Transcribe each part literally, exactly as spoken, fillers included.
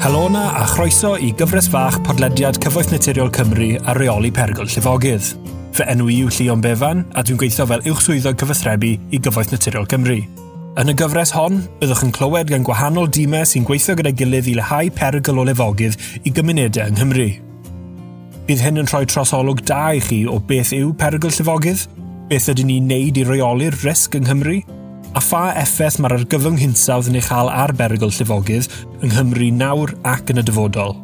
Helo na a chroeso i gyfres fach podlediad Cyfoeth Naturiol Cymru a reoli perygl llifogydd. Fy enw i yw Llion Befan a dwi'n gweithio fel uwchswyddog cyfathrebu i Gyfoeth Naturiol Cymru. Yn y gyfres hon, byddwch yn clywed gan gwahanol dîmau sy'n gweithio gyda'i gilydd i leihau perygl o lifogydd i gymunedau yng Nghymru. Bydd hyn yn rhoi trosolwg da i chi o beth yw perygl llifogydd, beth ydyn ni'n neud i reoli'r risg yng Nghymru, a pha effaith mae'r argyfwng hinsawdd yn ei chael ar berygl llifogydd yng Nghymru nawr ac yn y dyfodol.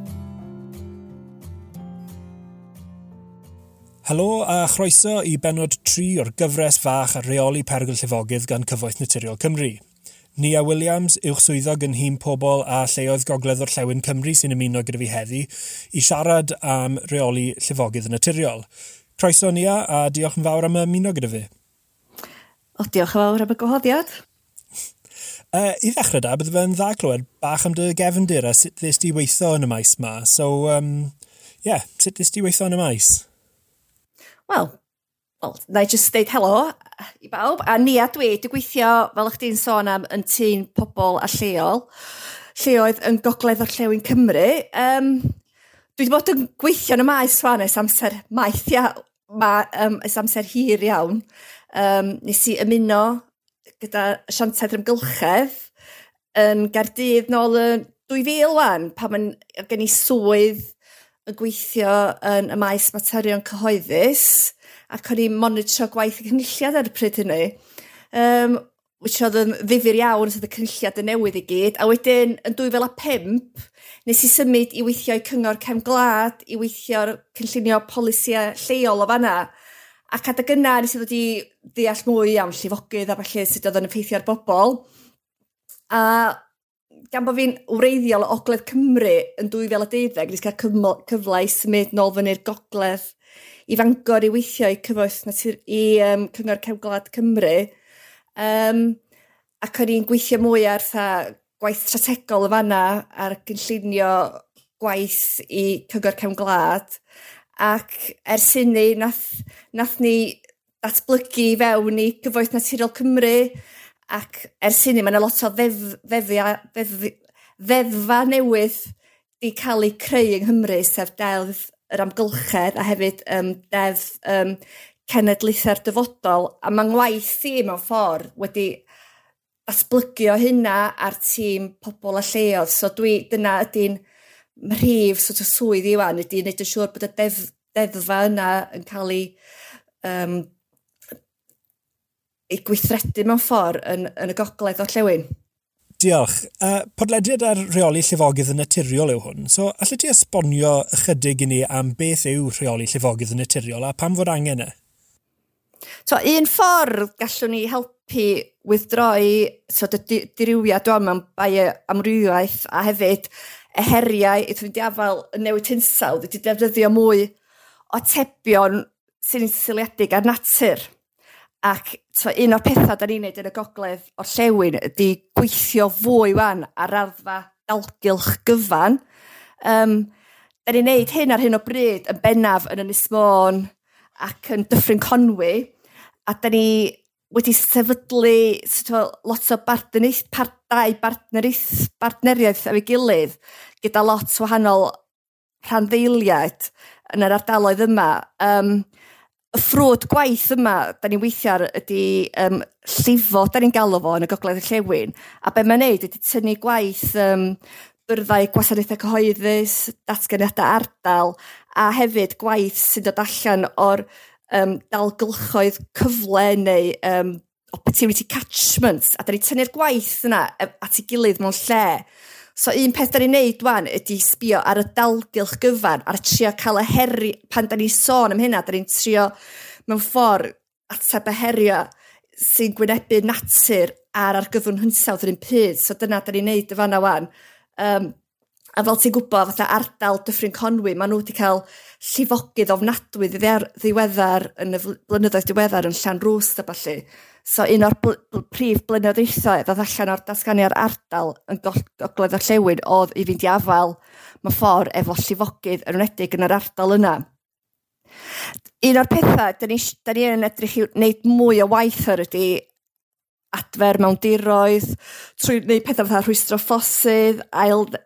Helo a chroeso i benod tri o'r gyfres fach ar reoli perygl llifogydd gan Cyfoeth Naturiol Cymru. Nia Williams, uwchswyddog yn nhîm pobl a lleoedd gogledd orllewin Cymru sy'n ymuno gyda fi heddi i siarad am reoli llifogydd yn naturiol. Croeso Nia a diolch yn fawr am ymuno gyda fi. O, diolch yn fawr am y gwahoddiad. Uh, I ddechrau da, bydde fe'n dda clywed bach am dy gefndir a sut ddys di weithio yn y maes ma. So, um, yeah, sut ddys di weithio yn y maes? Wel, well, na i just deud helo i bawb. A Nia dwi, dwi'n gweithio, fel ych di'n sôn am, yn tîm pobl a lleol, lleoedd yn gogledd orllewin Cymru. Um, dwi wedi bod yn gweithio yn y maes fan ys amser maith iawn, ma, um, ys amser hir iawn. Um, nes i ymuno gyda siantaeth ymgylchedd yn Gaerdydd nôl yn dwy fil wan, pan yn gen i swydd yn gweithio yn y maes materion cyhoeddus ac o'n i'n monitro gwaith y cynulliad ar y pryd hynny. Um, which oedd yn ddifyr iawn sydd y cynulliad yn newydd i gyd. A wedyn yn dwy fil a pump nes i symud i weithio i Cyngor Cefn Gwlad, i weithio'r cynllunio polisia lleol o fanna. Ac adeg yna nes i ddod i ddeall mwy am llifogydd a falle sut oedd yn effeithio ar bobl. A gan bod fi'n wreiddiol o Ogledd Cymru yn dwy fil a deuddeg, nes i cael cyfle i symud nôl fyny'r gogledd i Fangor i weithio i cyfoeth natur i um, Cyngor Cefn Gwlad Cymru. Um, ac o'n i'n gweithio mwy ar tha, gwaith strategol y fanna ar gynllunio gwaith i Cyngor Cefn Gwlad. Ac ers hynny, nath, nath ni datblygu fewn i Gyfoeth Naturiol Cymru, ac ers hynny mae yna lot o ddef, ddefia, ddef, ddeddfa newydd i cael ei creu yng Nghymru, sef deddf yr amgylchedd a hefyd um, deddf um, cenedlaethau'r dyfodol. A mae'n ngwaith i mewn ffordd wedi datblygio hynna ar tîm pobl a lleoedd. So dwi, dyna ydy'n mhrif sort of swydd i wan ydy wneud yn siŵr bod y def, deddfa yna yn cael ei, um, ei gweithredu mewn ffordd yn, yn y gogledd orllewin. Diolch. Uh, podlediad ar reoli llifogydd yn naturiol yw hwn. So, allai ti esbonio ychydig i ni am beth yw reoli llifogydd yn naturiol a pam fod angen e? So, un ffordd gallwn ni helpu withdroi so, dy diriwiad o am amrywiaeth a hefyd y heriau, i dwi'n diafel y newid hinsawdd, ydy defnyddio mwy o tebion sy'n syliedig ar natur. Ac so, un o'r pethau da ni'n neud yn y gogledd orllewin ydy gweithio fwy wan ar raddfa dalgylch gyfan. Um, da ni'n neud hyn ar hyn o bryd yn bennaf yn Ynys Môn ac yn Dyffryn Conwy, a da ni wedi sefydlu so, lot o bartneriaeth, partau bartneriaeth, bartneriaeth efo'i gilydd gyda lot o wahanol rhanddeiliad yn yr ardaloedd yma. Um, y ffrwd gwaith yma, da ni'n weithio ar ydy um, llifo, da ni'n galw fo yn y gogledd orllewin, a be mae'n neud ydy tynnu gwaith um, byrddau gwasanaethau cyhoeddus, datganiadau ardal, a hefyd gwaith sy'n dod allan o'r Um, dalgylchoedd cyfle neu um, opportunity catchments, a da ni tynnu'r gwaith yna at ei gilydd mewn lle. So un peth da ni'n neud wan ydy sbio ar y dalgylch gyfan, ar y trio cael y heri, pan da ni'n sôn am hynna, da ni'n trio mewn ffordd ateb y herio sy'n gwynebu natur ar argyfwng hinsawdd yr un pryd. So dyna da ni'n neud y fanna wan. Um, A fel ti'n gwybod, fatha ardal Dyffryn Conwy, maen nhw wedi cael llifogydd ofnadwy ddiweddar yn y blynyddoedd diweddar yn Llanrwst a balli. So un o'r bl bl prif blynyddoethau ddod allan o'r datganiad ardal yn gogledd orllewin oedd i fynd i afal mewn ffordd efo llifogydd yn enwedig yn yr ardal yna. Un o'r pethau, da ni, da ni yn edrych i wneud mwy o waith ar ydy adfer mewn diroedd, trwy wneud pethau fatha rhwystro ffosydd, ail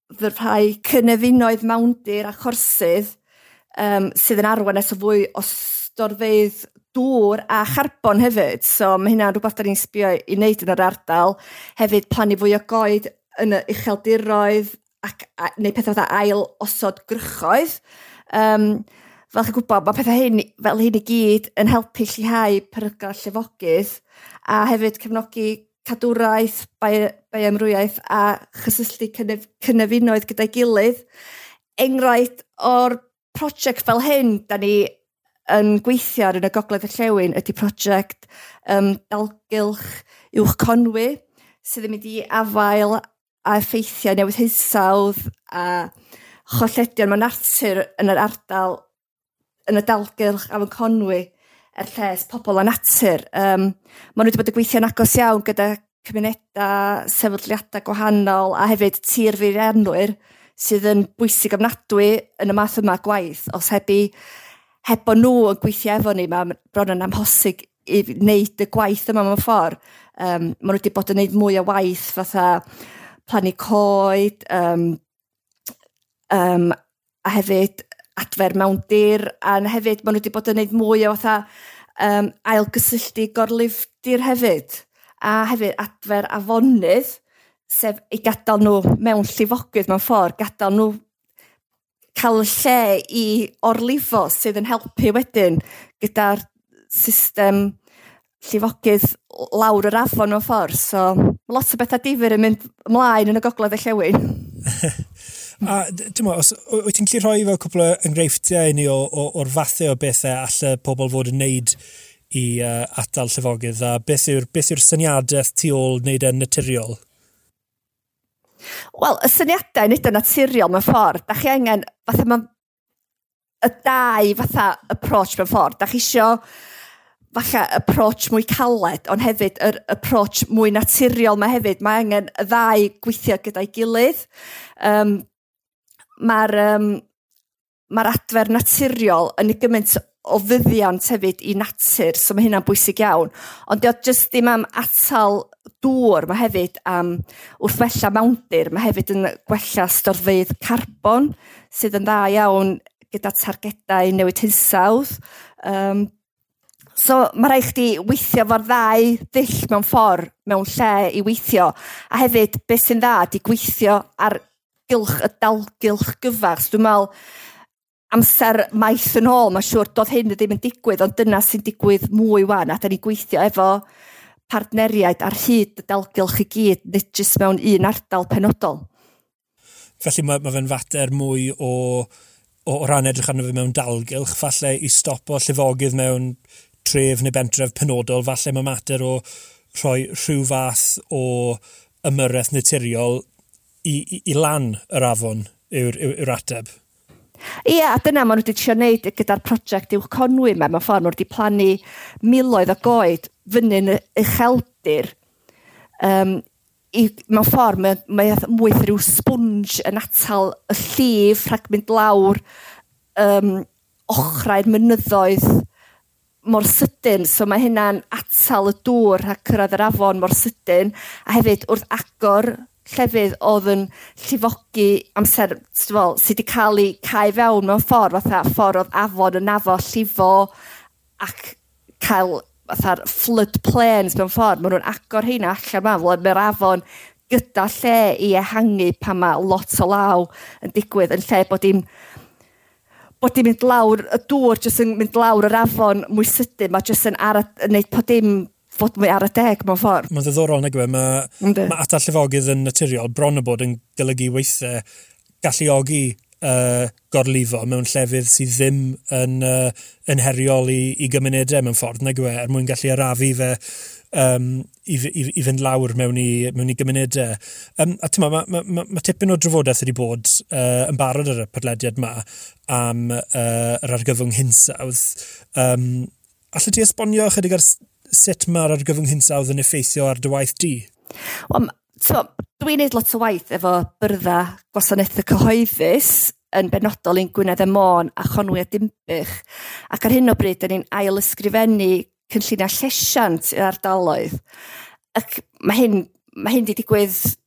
fy rhai cynefinoedd mewndir a chorsydd um, sydd yn arwain at o fwy o storfeydd dŵr a charbon hefyd. So mae hynna'n rhywbeth da ni'n sbio i wneud yn yr ardal. Hefyd plannu fwy o goed yn y ucheldiroedd ac, a, neu pethau fatha ail osod grychoedd. Um, fel chi'n gwybod, mae pethau hyn, fel hyn i gyd yn helpu llihau perygau llifogydd a hefyd cefnogi cadwraeth, bioamrywiaeth a chysylltu cynef, cynefinoedd gyda'i gilydd. Enghraifft o'r prosiect fel hyn, da ni yn gweithio ar yn y Gogledd y Llewyn ydy prosiect um, dalgylch uwch Conwy sydd yn mynd i afael a effeithiau newydd hinsawdd a cholledion mewn natur yn yr ardal yn y dalgylch Afon Conwy er lles pobl a natur. Um, maen nhw wedi bod yn gweithio'n agos iawn gyda cymunedau, sefydliadau gwahanol a hefyd tir feirianwyr sydd yn bwysig ofnadwy yn y math yma gwaith. Os hebi, hebo nhw yn gweithio efo ni, mae bron yn amhosig i wneud y gwaith yma mewn ffordd. Um, maen nhw wedi bod yn wneud mwy o waith fatha plannu coed um, um, a hefyd adfer mewn dir, a hefyd maen nhw wedi bod yn gwneud mwy o fatha um, ailgysylltu gorlifdir hefyd, a hefyd adfer afonydd, sef i gadael nhw mewn llifogydd mewn ffordd, gadael nhw cael y lle i orlifo sydd yn helpu wedyn gyda'r system llifogydd lawr yr afon mewn ffordd. So, lot o bethau difyr yn mynd ymlaen yn y Gogledd y Llewyn. A dyma, os wyt ti'n gallu rhoi fel cwbl o enghreifftiau ni o, o, o'r fathau o bethau alle pobl fod yn neud i uh, atal llifogydd, a beth yw'r beth yw'r syniadaeth tu ôl wneud yn naturiol? Wel, y syniadau wneud yn naturiol mewn ffordd, da chi angen fatha ma, y dau fatha approach mewn ffordd. Da chi isio falle approach mwy caled, ond hefyd yr approach mwy naturiol mae hefyd. Mae angen y ddau gweithio gyda'i gilydd. Um, Mae'r um, ma adfer naturiol yn y gymaint o fyddiant hefyd i natur, so mae hynna'n bwysig iawn. Ond diolch jyst dim am atal dŵr, mae hefyd am wrth wella mewndir, mae hefyd yn gwella storfeydd carbon, sydd yn dda iawn gyda targedau newid hinsawdd. Um, so mae rhaid chdi weithio fo'r ddau ddull mewn ffordd, mewn lle i weithio. A hefyd, beth sy'n dda, di gweithio ar gylch y dalgylch gyfars. Dwi'n meddwl, amser maith yn ôl, mae'n siŵr doedd hyn ddim yn digwydd, ond dyna sy'n digwydd mwy wan, a da ni gweithio efo partneriaid ar hyd y dalgylch i gyd, nid jyst mewn un ardal penodol. Felly mae, mae fe'n fater mwy o, o, o ran edrych arno fe mewn dalgylch, falle i stopo llifogydd mewn tref neu bentref penodol, falle mae mater o rhoi rhyw fath o ymyrraeth naturiol i, i, i lan yr afon yw'r, yw'r ateb. Ie, a dyna maen nhw wedi trio wneud gyda'r prosiect uwch Conwy yma, mewn ffordd, maen nhw wedi plannu miloedd o goed fyny'n y ucheldir. Um, i, mewn ffordd, mae, mae mwy rhyw sponge yn atal y llif rhag mynd lawr um, ochrau'r mynyddoedd mor sydyn, so mae hynna'n atal y dŵr rhag cyrraedd yr afon mor sydyn, a hefyd wrth agor llefydd oedd yn llifogi amser fel, sydd wedi cael ei cael fewn mewn ffordd, fatha ffordd oedd afon yn afo llifo ac cael fatha'r flood plains mewn ffordd. Maen nhw'n agor heina allan mewn, fel mae'r afon gyda lle i ehangu pan mae lot o law yn digwydd, yn lle bod dim bod dim mynd lawr, y dŵr jyst yn mynd lawr yr afon mwy sydyn, mae jyst yn ar, yn neud pod dim fod mwy ar y deg mewn ffordd. Mae'n ddiddorol nag yw e, mae ma atal llifogydd yn naturiol bron o bod yn golygu weithiau galluogi uh, gorlifo mewn llefydd sydd ddim yn, uh, yn heriol i, i gymunedau mewn ffordd nag yw e, er mwyn gallu arafu fe um, i, i, i fynd lawr mewn i, mewn i gymunedau. Um, a tyma, mae ma, ma, ma tipyn o drafodaeth wedi bod uh, yn barod ar y podlediad yma am uh, yr argyfwng hinsawdd. Um, Alla ti esbonio chydig ar sut mae'r argyfwng hinsawdd yn effeithio ar dy waith di? Wel, so, dwi'n neud lot o waith efo byrddau gwasanaethau cyhoeddus yn benodol un Gwynedd y Môn a Chonwy a Dimbych. Ac ar hyn o bryd, dyn ni'n ail ysgrifennu cynlluniau llesiant i'r ardaloedd. Ac mae hyn, mae hyn wedi digwydd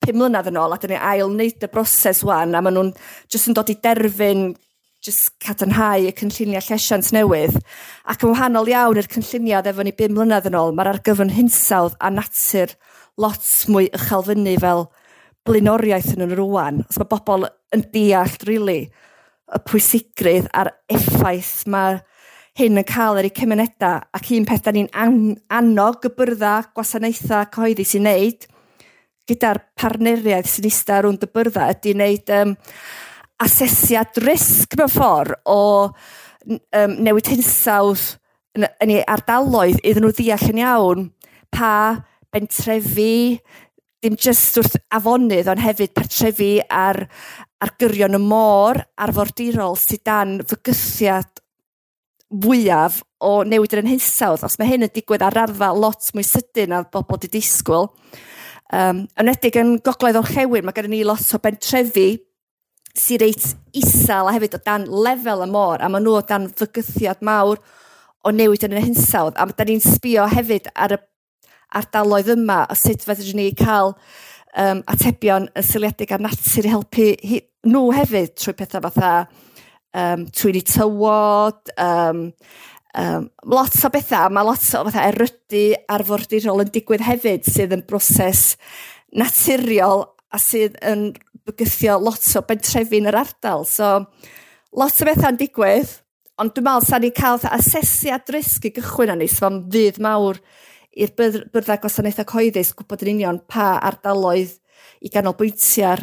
pum mlynedd yn ôl, a dyn ni ail wneud y broses wan, a maen nhw'n jyst yn dod i derfyn jyst cadarnhau y cynlluniau llesiant newydd. Ac yn wahanol iawn i'r cynlluniau efo ni bum mlynedd yn ôl, mae'r argyfwng hinsawdd a natur lot mwy ychelfynu fel blaenoriaeth yn yn rwan. Os mae bobl yn deall, really, y pwysigrwydd a'r effaith mae hyn yn cael ar eu cymunedau, ac un peth da ni'n an annog y byrddau gwasanaethau cyhoeddus i wneud, gyda'r partneriaeth sy'n eistedd rwnd y byrddau, ydy wneud um, asesiad risg mewn ffordd o um, newid hinsawdd yn, yn ei ardaloedd iddyn nhw ddeall yn iawn pa bentrefi, dim jyst wrth afonydd, ond hefyd partrefi ar, ar gyrion y môr arfordirol sydd dan fygythiad fwyaf o newid yn hinsawdd. Os mae hyn yn digwydd ar raddfa lot mwy sydyn a bobl wedi disgwyl. Um, Ynedig yn gogledd orllewin, mae gen ni lot o bentrefi sy'n reit isel a hefyd o dan lefel y môr, a mae nhw o dan fygythiad mawr o newid yn y hinsawdd. A da ni'n sbio hefyd ar y ardaloedd yma, o sut fedrwn ni cael um, atebion yn syliedig ar natur i helpu hi, nhw hefyd trwy pethau fatha um, twyni tywod, um, um, lot o bethau, mae lot o fatha erydu arfordirol yn digwydd hefyd sydd yn broses naturiol a sydd yn bygythio lot o bentrefi yn yr ardal. So, lot o bethau'n digwydd, ond dwi'n meddwl sa'n ni'n cael asesiad risg i gychwyn â ni, so am fydd mawr i'r byrddau gwasanaethau cyhoeddus gwybod yn union pa ardaloedd i ganolbwyntio ar,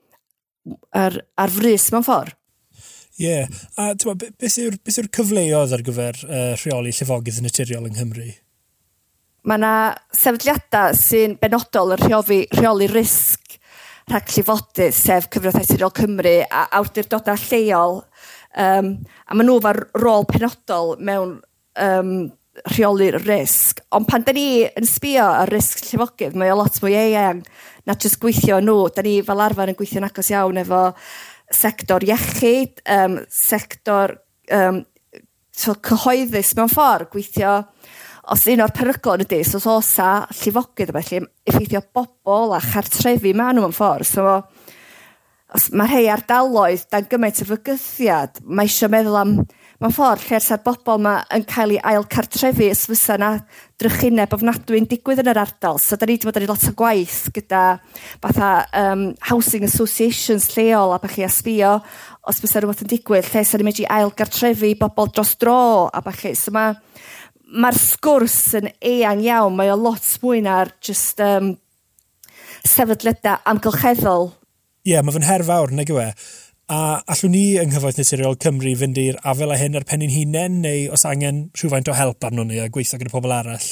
ar, ar frys mewn ffordd. Ie, yeah. A beth yw'r be yw cyfleoedd ar gyfer uh, rheoli llifogydd naturiol yng Nghymru? Mae yna sefydliadau sy'n benodol yn rheoli, rheoli risg rhag llifogydd, sef Cyfraith Naturiol Cymru a awdurdodau lleol. Um, a maen nhw efo'r rôl penodol mewn um, rheoli'r risg. Ond pan da ni yn sbio ar risg llifogydd, mae o lot mwy eang na jyst gweithio nhw. Da ni fel arfer yn gweithio'n agos iawn efo sector iechyd, um, sector um, so cyhoeddus mewn ffordd, gweithio os un o'r perygl yn ydy, so os osa llifogydd felly, effeithio bobl a chartrefi ma nhw mewn ffordd. So, os mae rhai ardaloedd dan gymaint o fygythiad, mae eisiau meddwl am mewn ffordd lle sa'r bobl yma yn cael ei ail cartrefi os fysa yna drychineb ofnadwy'n digwydd yn yr ardal. So, da ni wedi bod yn ei lot o gwaith gyda fatha um, housing associations lleol a bach i asbio os fysa rhywbeth yn digwydd lle sa'n ni'n medru ail gartrefi bobl dros dro a bach i. So, mae mae'r sgwrs yn eang iawn, mae o lot mwy na'r just um, sefydliadau amgylcheddol. Ie, yeah, mae fy'n her fawr, nag yw e. A allwn ni yng Nghyfoeth Naturiol Cymru fynd i'r afel a hyn ar penni'n hunain, neu os angen rhywfaint o help arno ni a gweithio gyda pobl arall?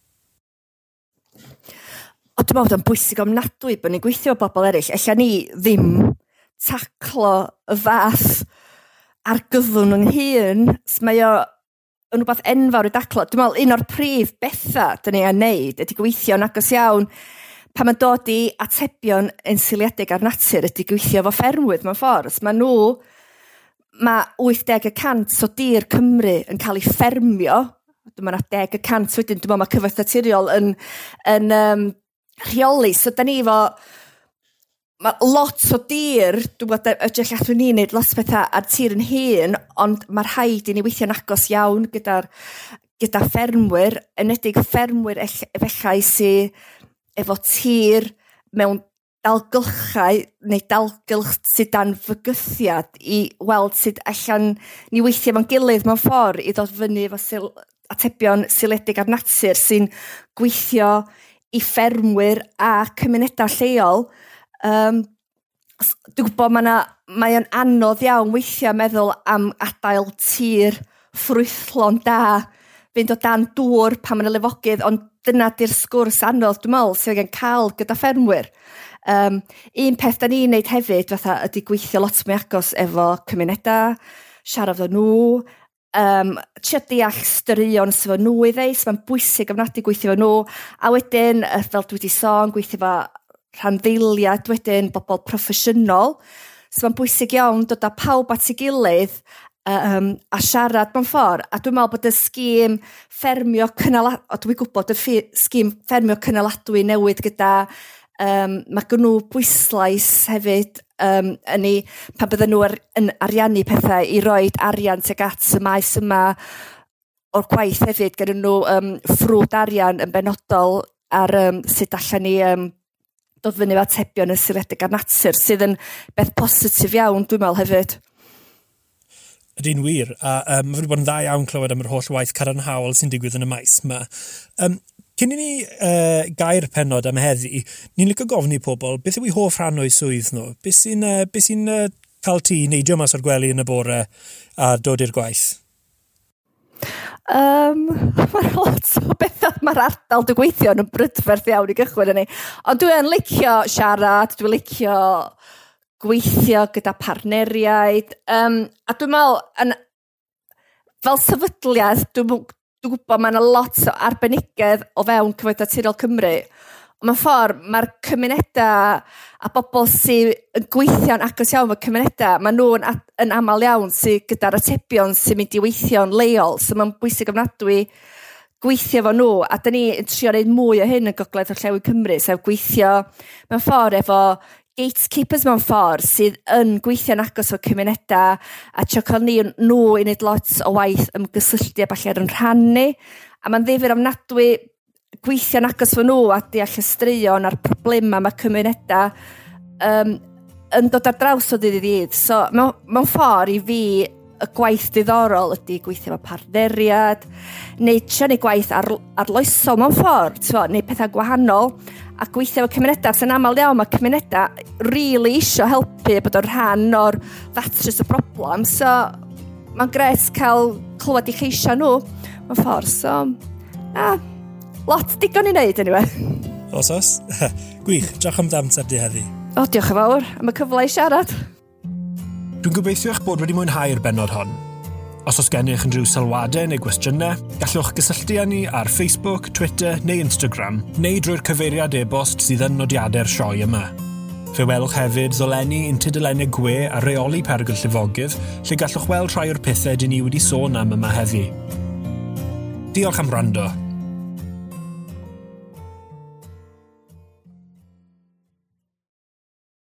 O, dwi'n meddwl bod yn bwysig ofnadwy bod ni'n gweithio o bobl eraill. Ella ni ddim taclo y fath ar gyfwn yng Nghyn, mae o yn rhywbeth enfawr i daclo. Dwi'n meddwl un o'r prif bethau dyn ni a wneud ydy gweithio'n agos iawn pan mae'n dod i atebion yn syliedig ar natur ydy gweithio efo ffermwyr mewn ffordd. Mae nhw, mae wyth deg y cant o dir Cymru yn cael ei ffermio. Dwi'n meddwl deg y cant wedyn, dwi'n meddwl mae Cyfoeth Naturiol yn, yn um, rheoli. So, da ni efo mae lot o dir, dwi'n bod ydych allwn ni wneud lot o bethau ar tir yn hun, ond mae rhaid i ni weithio'n agos iawn gyda'r gyda ffermwyr, enedig ffermwyr efallai sydd efo tir mewn dalgylchau neu dalgylch sydd dan fygythiad i weld sydd allan ni weithio mewn gilydd mewn ffordd i ddod fyny efo syl, atebion syliedig ar natur sy'n gweithio i ffermwyr a cymunedau lleol. Um, dwi'n gwybod mae mae'n anodd iawn weithio meddwl am adael tir ffrwythlon da fynd o dan dŵr pan mae'n lefogydd, ond dyna di'r sgwrs anodd dwi'n meddwl sydd yn cael gyda ffermwyr. Um, un peth da ni'n neud hefyd fatha ydy gweithio lot mwy agos efo cymunedau, siarad o nhw, um, trio deall straeon sydd efo nhw i ddeis, mae'n bwysig ofnadwy gweithio efo nhw, a wedyn, fel dwi wedi sôn, gweithio efo rhanddeiliad wedyn, bobl proffesiynol. So mae'n bwysig iawn dod â pawb at ei gilydd um, a siarad mewn ffordd. A dwi'n meddwl bod y sgîm ffermio cynaladwy, o dwi'n gwybod y sgîm ffermio cynaladwy newydd gyda Um, mae gen nhw bwyslais hefyd um, yn ei, pan bydden nhw ar, yn ariannu pethau i roi arian teg at y maes yma o'r gwaith hefyd. Gen nhw um, ffrwd arian yn benodol ar um, sut allan ni um, dod fyny efo atebion yn syledig ar natur, sydd yn beth positif iawn, dwi'n meddwl hefyd. Ydy'n wir, a um, mae wedi bod yn dda iawn clywed am yr holl waith cadarnhaol sy'n digwydd yn y maes yma. Um, Cyn i ni uh, gair penod am heddi, ni'n licio gofyn i pobl, beth yw ei hoff rhan o'i swydd nhw? Beth sy'n uh, sy uh, cael ti neidio mas o'r gwely yn y bore a dod i'r gwaith? Um, Mae'r lot o bethau mae'r ardal dwi'n gweithio yn brydferth iawn i gychwyn yn ni. Ond dwi'n licio siarad, dwi'n licio gweithio gyda partneriaid. Um, a dwi'n meddwl, yn, fel sefydliad, dwi'n Dwi'n gwybod mae yna lot o arbenigedd o fewn Cyfoeth Naturiol Cymru. Ond mewn ffordd, mae'r cymunedau a bobl sy'n gweithio'n agos iawn fy cymunedau, mae nhw'n yn aml iawn sy'n gyda'r atebion sy'n mynd i weithio'n leol. So mae'n bwysig ofnadwy gweithio fo nhw. A da ni yn trio wneud mwy o hyn yn Gogledd Orllewin Cymru. Sef gweithio mewn ffordd efo gatekeepers mewn ffordd sydd yn gweithio'n agos o cymunedau a trio cael ni nhw i wneud lot o waith ymgysylltu a falle ar yn rhannu. A mae'n ddifyr ofnadwy gweithio'n agos fo nhw a deall y straeon a'r problemau mae cymunedau um, yn dod ar draws o ddydd i ddydd. So mewn, mewn ffordd i fi y gwaith diddorol ydy gweithio efo partneriad, neu trio neu gwaith ar, arloesol mewn ffordd, so, neu pethau gwahanol, a gweithio efo cymunedau, sy'n aml iawn mae cymunedau really isio helpu bod o'r rhan o'r ddatrys y broblem, so mae'n gret cael clywed i cheisio nhw mewn ffordd, so a, lot digon i wneud anyway. Os os, gwych, diolch am damser di heddi. O, diolch yn fawr, am y cyfle i siarad. Dwi'n gobeithio eich bod wedi mwynhau'r benod hon. Os oes gennych yn rhyw sylwadau neu gwestiynau, gallwch gysylltu â ni ar Facebook, Twitter neu Instagram, neu drwy'r cyfeiriad e-bost sydd yn nodiadau'r sioe yma. Fe welwch hefyd ddolenni un tudalennau gwe a reoli pergyl llifogydd, lle gallwch weld rhai o'r pethau dyn ni wedi sôn am yma heddi. Diolch am wrando.